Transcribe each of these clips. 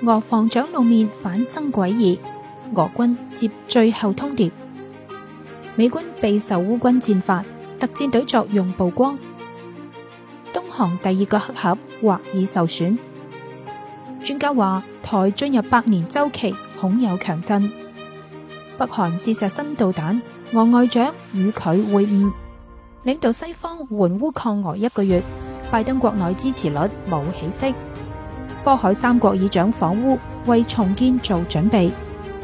俄防長露面反增詭異，俄軍接最後通牒。美軍備受烏軍戰法，特戰隊作用曝光。東航第二個黑盒或已受損。專家話台進入百年週期，恐有強震。北韓試射新導彈，俄外長與佢會晤。領導西方援烏抗俄1個月，拜登國內支持率冇起色。波海3國議長訪烏，為重建做準備。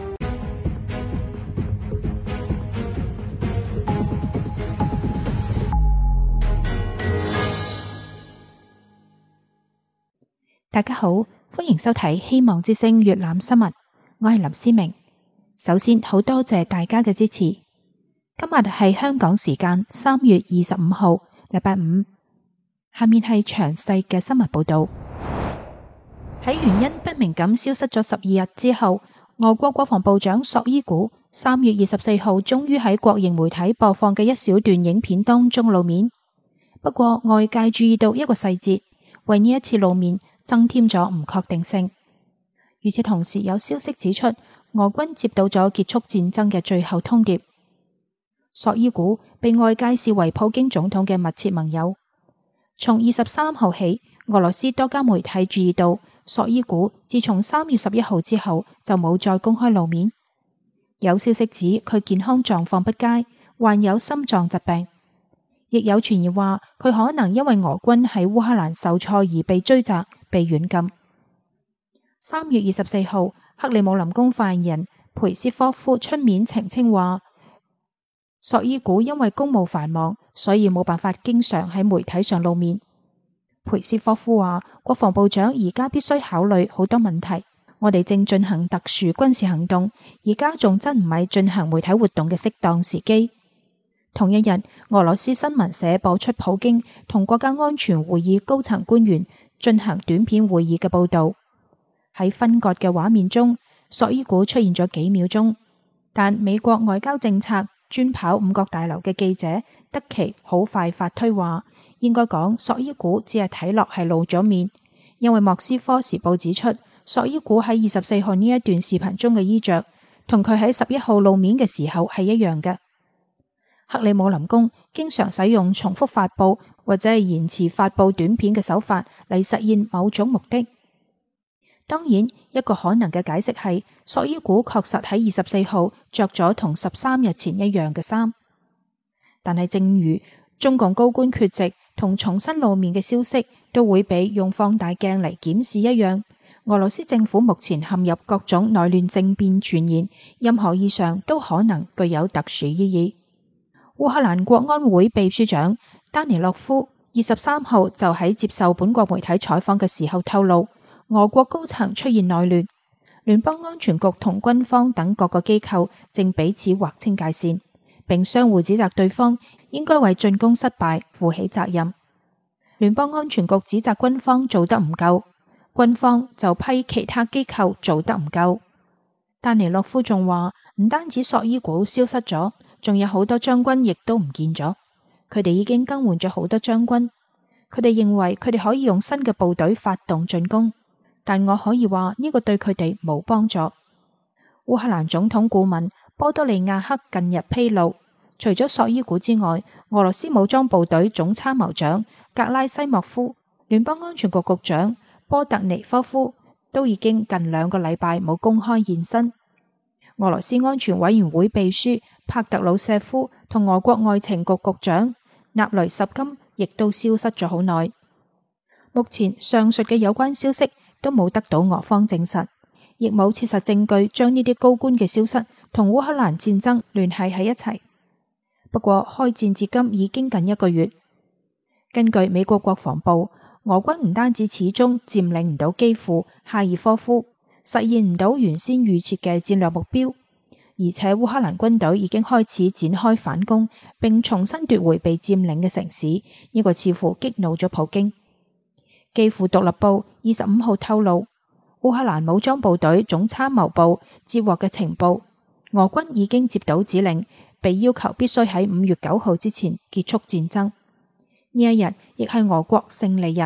大家好，歡迎收睇希望之聲粵覽新聞，我係林思明。首先好多謝大家嘅支持。今日係香港時間3月25號，禮拜五。下面係詳細嘅新聞報道。喺原因不明咁消失咗12日之後，俄國國防部長索伊古3月24號終於喺國營媒體播放嘅一小段影片當中露面。不過外界注意到一個細節，為呢一次露面增添咗唔確定性。與此同時，有消息指出，俄軍接到咗結束戰爭嘅最後通牒。索伊古被外界視為普京總統嘅密切盟友。從23號起，俄羅斯多家媒體注意到索伊古自從3月11號之後就冇再公開露面。有消息指佢健康狀況不佳，患有心臟疾病。亦有傳言話佢可能因為俄軍喺烏克蘭受挫而被追責，被軟禁。3月24號，克里姆林宮發言人佩斯科夫出面澄清話，索伊古因為公務繁忙，所以冇辦法經常喺媒體上露面。佩斯科夫話，國防部長而家必須考慮好多問題，我哋正進行特殊軍事行動，而家仲真唔係進行媒體活動嘅適當時機。同一日，俄羅斯新聞社播出普京同國家安全會議高層官員進行短片會議嘅報道。喺分割嘅畫面中，索伊古出現咗幾秒鐘，但美國外交政策專跑五角大樓嘅記者德奇好快發推話，應該講索伊古只係睇落係露咗面，因為莫斯科時報指出，索伊古喺24號呢一段視頻中嘅衣着同佢喺11號露面嘅時候係一樣嘅。克里姆林宮經常使用重複發佈或者係延遲發佈短片嘅手法嚟實現某種目的。當然，一個可能嘅解釋係索伊古確實喺24號着咗同13日前一樣嘅衫。但係正如中共高官缺席同重新露面嘅消息都會被用放大鏡嚟檢視一樣，俄羅斯政府目前陷入各種內亂政變傳言，任何異常都可能具有特殊意義。烏克蘭國安會秘書長丹尼洛夫23號就喺接受本國媒體採訪嘅時候透露，俄國高層出現內亂，聯邦安全局同軍方等各個機構正彼此劃清界線，並相互指責對方應該為進攻失敗負起責任。聯邦安全局指責軍方做得唔夠，軍方就批其他機構做得唔夠。丹尼洛夫仲話，唔單止索伊古消失咗，仲有好多將軍亦都唔見咗，佢哋已經更換咗好多將軍。佢哋認為佢哋可以用新嘅部隊發動進攻，但我可以話呢個對佢哋冇幫助。烏克蘭總統顧問波多利亞克近日披露，除咗索伊古之外，俄羅斯武裝部隊總參謀長格拉西莫夫、聯邦安全局局長波特尼科夫都已經近2個禮拜冇公開現身。俄羅斯安全委員會秘書帕特魯舍夫同俄國外情局局長納雷什金亦都消失咗好耐。目前上述嘅有關消息都冇得到俄方證實，亦冇切實證據將呢啲高官嘅消失同烏克蘭戰爭聯繫喺一齊。不過開戰至今已經近1個月，根據美國國防部，俄軍唔單止始終佔領唔到基輔、哈爾科夫，實現唔到原先預設嘅戰略目標，而且烏克蘭軍隊已經開始展開反攻，並重新奪回被佔領嘅城市，呢個似乎激怒咗普京。基輔獨立報25號透露，烏克蘭武裝部隊總參謀部接獲嘅情報，俄軍已經接到指令，被要求必須喺5月9號之前結束戰爭。呢一日亦係俄國勝利日，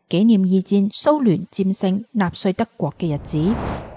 紀念二戰蘇聯戰勝納粹德國嘅日子。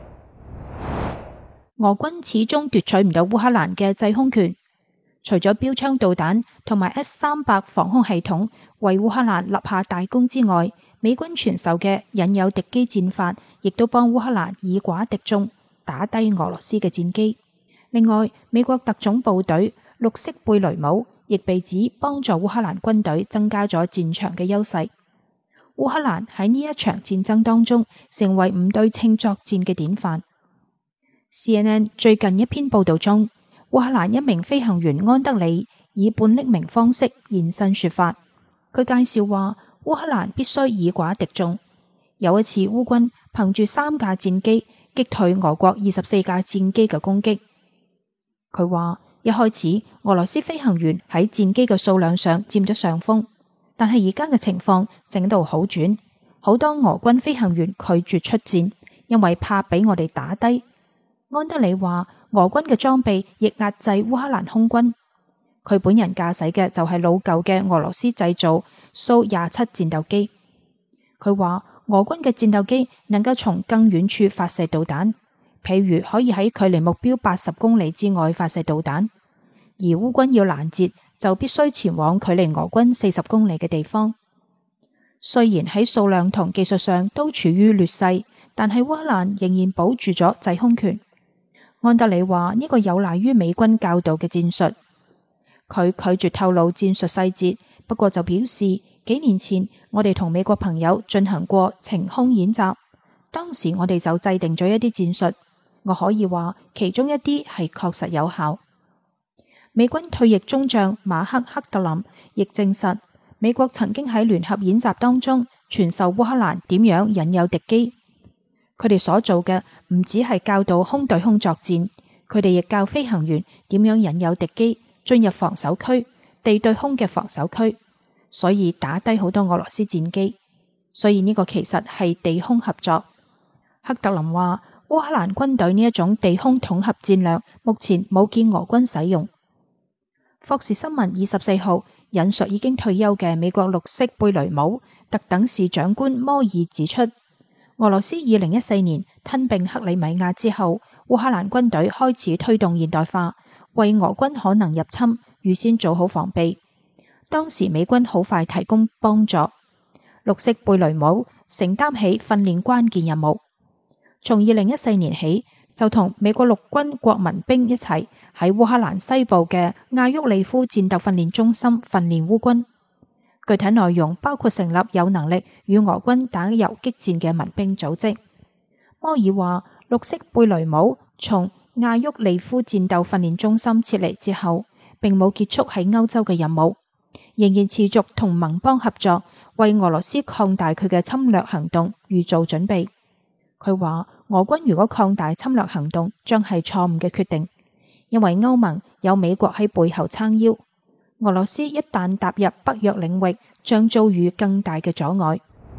俄軍始終奪取唔到烏克蘭嘅制空權，除咗標槍導彈同埋 S-300防空系統為烏克蘭立下大功之外，美軍傳授嘅引誘敵機戰法亦都幫烏克蘭以寡敵眾，打低俄羅斯嘅戰機。另外，美國特種部隊綠色貝雷帽亦被指幫助烏克蘭軍隊增加咗戰場嘅優勢。烏克蘭喺呢一場戰爭當中成為唔對稱作戰嘅典範。CNN 最近一篇報道中，烏克蘭一名飛行員安德里以半匿名方式現身說法。佢介紹話，烏克蘭必須以寡敵眾。有一次，烏軍憑住3架戰機擊退俄國24架戰機嘅攻擊。佢話，一開始俄羅斯飛行員喺戰機嘅數量上佔咗上風，但係而家嘅情況整到好轉，好多俄軍飛行員拒絕出戰，因為怕俾我哋打低。安德里話，俄軍嘅裝備亦壓制烏克蘭空軍。佢本人駕駛嘅就係老舊嘅俄羅斯製造蘇27戰鬥機。佢話，俄軍嘅戰鬥機能夠從更遠處發射導彈，譬如可以喺距離目標80公里之外發射導彈，而烏軍要攔截就必須前往距離俄軍40公里嘅地方。雖然喺數量同技術上都處於劣勢，但係烏克蘭仍然保住咗制空權。安德里話，呢個有賴於美軍教導嘅戰術。佢拒絕透露戰術細節，不過就表示幾年前我哋同美國朋友進行過晴空演習，當時我哋就制定咗一啲戰術，我可以話其中一啲係確實有效。美軍退役中將馬克·克特林亦證實，美國曾經喺聯合演習當中傳授烏克蘭點樣引誘敵機。佢哋所做嘅唔只係教導空對空作戰，佢哋亦教飛行員點樣引誘敵機進入防守區、地對空嘅防守區，所以打低好多俄羅斯戰機。所以呢個其實係地空合作。克特林話，烏克蘭軍隊呢一種地空統合戰略目前冇見俄軍使用。霍士新聞24號引述已經退休嘅美國綠色貝雷帽特等市長官摩爾指出，俄羅斯2014年吞併克里米亞之後，烏克蘭軍隊開始推動現代化，為俄軍可能入侵預先做好防備。當時美軍好快提供幫助，綠色貝雷帽承擔起訓練關鍵任務。從2014年起，就同美國陸軍國民兵一齊喺烏克蘭西部嘅亞沃利夫戰鬥訓練中心訓練烏軍。具體內容包括成立有能力與俄軍打游擊戰嘅民兵組織。摩爾話，綠色貝雷帽從亞沃利夫戰鬥訓練中心撤離之後，並冇結束喺歐洲嘅任務，仍然持續同盟邦合作，為俄羅斯擴大佢嘅侵略行動預做準備。佢話，俄軍如果擴大侵略行動，將係錯誤嘅決定，因為歐盟有美國喺背後撐腰。俄羅斯一旦踏入北約領域，將遭遇更大嘅阻礙。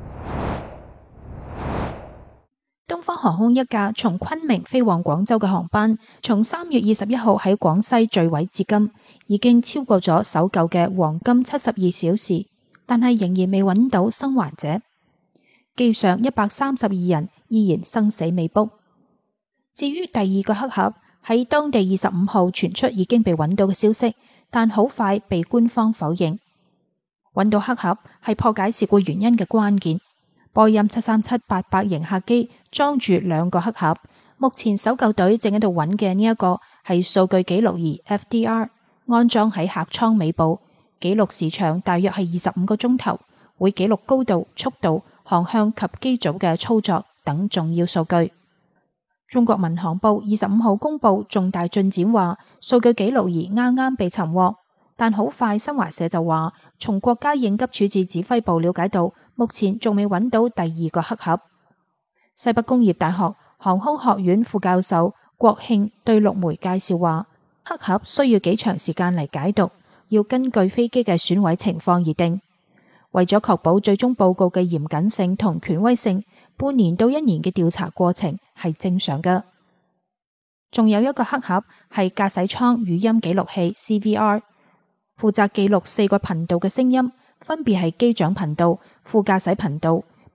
東方航空一架從昆明飛往廣州嘅航班，從3月21號喺廣西墜毀至今，已經超過咗搜救嘅黃金72小時，但係仍然未揾到生還者。機上132人依然生死未卜。至於第二個黑盒，喺當地25號傳出已經被揾到嘅消息，但好快被官方否認。揾到黑盒係破解事故原因嘅關鍵。波音737-800型客機裝住2個黑盒，目前搜救隊正喺度揾嘅呢一個係數據記錄儀 FDR， 安裝喺客艙尾部，記錄時長大約係25個鐘頭，會記錄高度、速度、航向及機組嘅操作等重要數據。中國民航部25號公布重大進展，話數據記錄儀啱啱被尋獲，但好快新華社就話，從國家應急處置指揮部了解到，目前仲未揾到第二個黑盒。西北工業大學航空學院副教授郭慶對陸媒介紹話，黑盒需要幾長時間嚟解讀，要根據飛機嘅損毀情況而定。為咗確保最終報告嘅嚴謹性同權威性，半年到1年嘅調查過程係正常嘅。仲有一個黑盒係駕駛艙語音記錄器 CVR， 負責記錄4個頻道嘅聲音，分別係機長頻道、副駕駛頻道、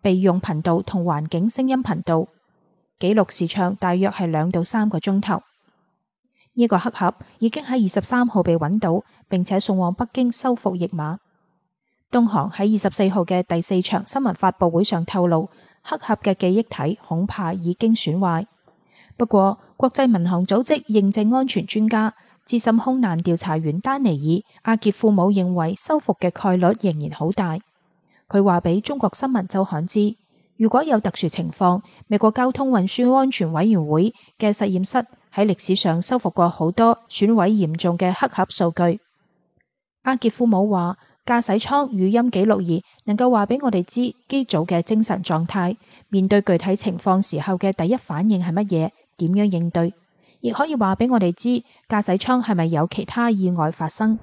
備用頻道同環境聲音頻道，記錄時長大約係2到3個鐘頭。呢個黑盒已經喺23號被揾到，並且送往北京修復譯碼。東航喺24號嘅第4場新聞發佈會上透露，黑盒嘅記憶體恐怕已經損壞。不過，國際民航組織認證安全專家、資深空難調查員丹尼爾·阿傑庫姆認為修復嘅概率仍然好大。佢話俾中國新聞週刊知，如果有特殊情況，美國交通運輸安全委員會嘅實驗室喺歷史上修復過好多損毀嚴重嘅黑盒數據。阿傑庫姆話，駕駛艙語音記錄儀能夠話俾我哋知機組嘅精神狀態，面對具體情況時候嘅第一反應係乜嘢，點樣應對，亦可以話俾我哋知駕駛艙係咪有其他意外發生。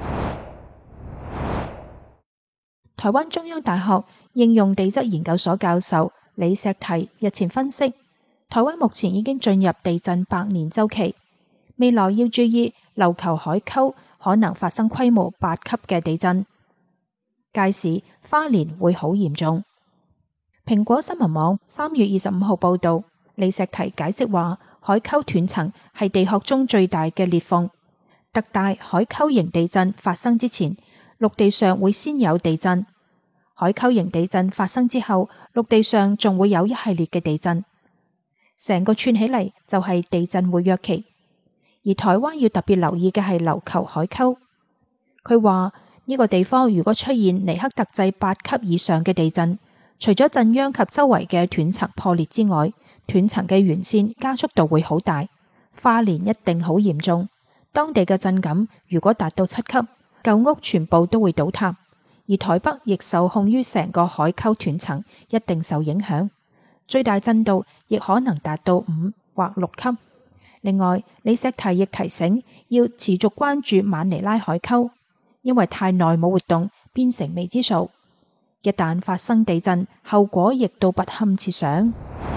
台灣中央大學應用地質研究所教授李石提日前分析，台灣目前已經進入地震100年週期，未來要注意琉球海溝可能發生規模8級嘅地震，屆時花蓮會好嚴重。蘋果新聞網3月25號報道，李石提解釋話，海溝斷層係地殼中最大嘅裂縫，特大海溝型地震發生之前，陸地上會先有地震，海溝型地震發生之後，陸地上仲會有一系列嘅地震，成個串起嚟就係地震活躍期。而台灣要特別留意嘅係琉球海溝。佢話呢個地方如果出現尼克特制8級以上嘅地震，除咗震央及周圍嘅斷層破裂之外，斷層嘅沿線加速度會好大，花蓮一定好嚴重。當地嘅震感如果達到7級，舊屋全部都會倒塌。而台北亦受控於成個海溝斷層，一定受影響，最大震度亦可能達到5或6級。另外，李石提亦提醒要持續關注馬尼拉海溝，因為太耐冇活動，變成未知數。一旦發生地震，後果亦都不堪設想。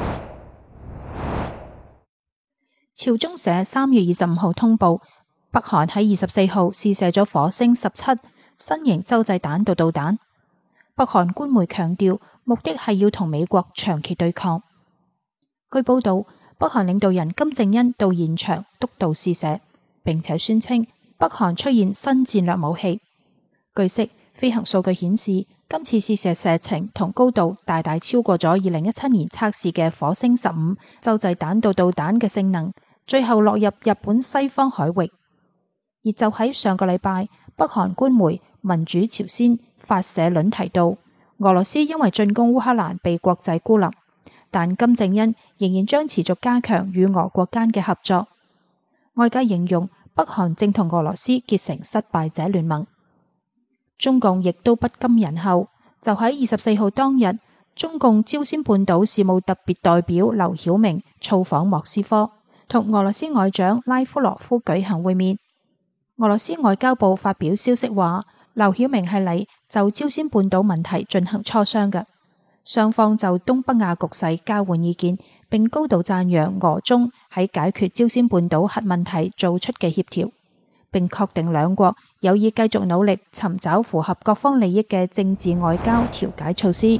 朝中社3月25號通報，北韓喺24號試射咗火星17新型洲際彈道導彈。北韓官媒強調，目的係要同美國長期對抗。據報道，北韓領導人金正恩到現場督導試射，並且宣稱北韓出現新戰略武器。據悉，飛行數據顯示，今次試射射程同高度大大超過咗2017年測試嘅火星15洲際彈道導彈嘅性能，最後落入日本西方海域。而就喺上個禮拜，北韓官媒民主朝鮮發社論提到，俄羅斯因為進攻烏克蘭被國際孤立，但金正恩仍然將持續加強與俄國間嘅合作。外界形容北韓正同俄羅斯結成失敗者聯盟。中共亦都不甘人後，就喺24號當日，中共朝鮮半島事務特別代表劉曉明造訪莫斯科，同俄羅斯外長拉夫羅夫舉行會面。俄羅斯外交部發表消息話，劉曉明係嚟就朝鮮半島問題進行磋商嘅，雙方就東北亞局勢交換意見，並高度讚揚俄中喺解決朝鮮半島核問題做出嘅協調，並確定兩國有意繼續努力尋找符合各方利益嘅政治外交調解措施。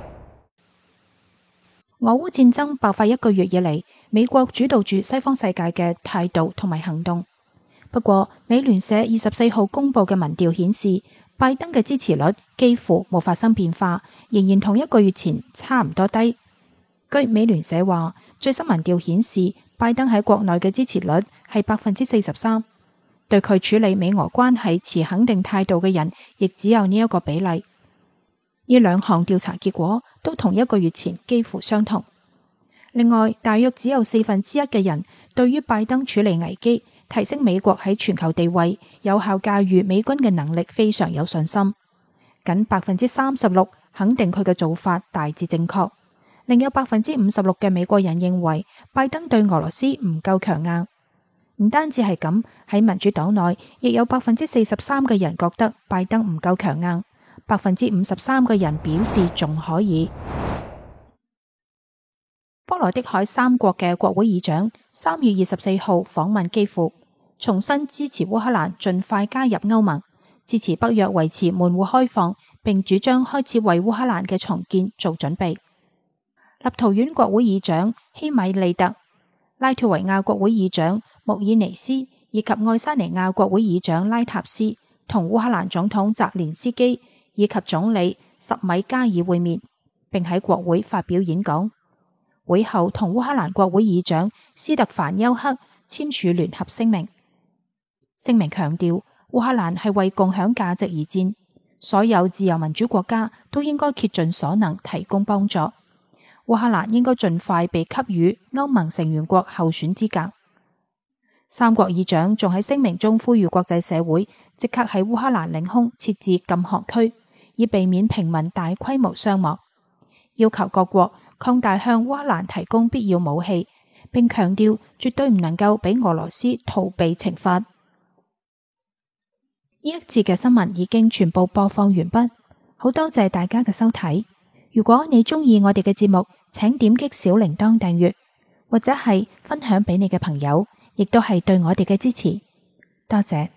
俄烏戰爭爆發1個月以嚟，美國主導住西方世界嘅態度同埋行動。不過，美聯社24號公佈嘅民調顯示，拜登嘅支持率幾乎冇發生變化，仍然同1個月前差唔多低。據美聯社話，最新民調顯示，拜登喺國內嘅支持率係43%，對佢處理美俄關係持肯定態度嘅人，亦只有呢一個比例。呢兩項調查結果都同1個月前幾乎相同。另外，大約只有1/4嘅人對於拜登處理危機、提升美國喺全球地位、有效駕馭美軍嘅能力非常有信心。僅36%肯定佢嘅做法大致正確，另有56%嘅美國人認為拜登對俄羅斯唔夠強硬。唔單止係咁，喺民主黨內亦有43%嘅人覺得拜登唔夠強硬，53%嘅人表示仲可以。波羅的海3國嘅國會議長3月24號訪問基輔，重申支持烏克蘭盡快加入歐盟，支持北約維持門戶開放， 並主張開始為烏克蘭嘅重建做準備。立陶宛國會議長希米利特、拉脫維亞國會議長穆爾尼斯以及愛沙尼亞國會議長拉塔斯同烏克蘭總統澤連斯基以及總理什米加爾會面，並喺國會發表演講。會後同烏克蘭國會議長斯特凡丘克簽署聯合聲明。聲明強調烏克蘭係為共享價值而戰，所有自由民主國家都應該竭盡所能提供幫助。烏克蘭應該盡快被給予歐盟成員國候選資格。三國議長仲喺聲明中呼籲國際社會即刻喺烏克蘭領空設置禁學區，以避免平民大規模傷亡，要求各國擴大向烏克蘭提供必要武器，並強調絕對唔能夠俾俄羅斯逃避懲罰。呢一節嘅新聞已經全部播放完畢，好多謝大家嘅收睇。如果你鍾意我哋嘅節目，請點擊小鈴鐺訂閱，或者係分享俾你嘅朋友，亦都係對我哋嘅支持。多謝。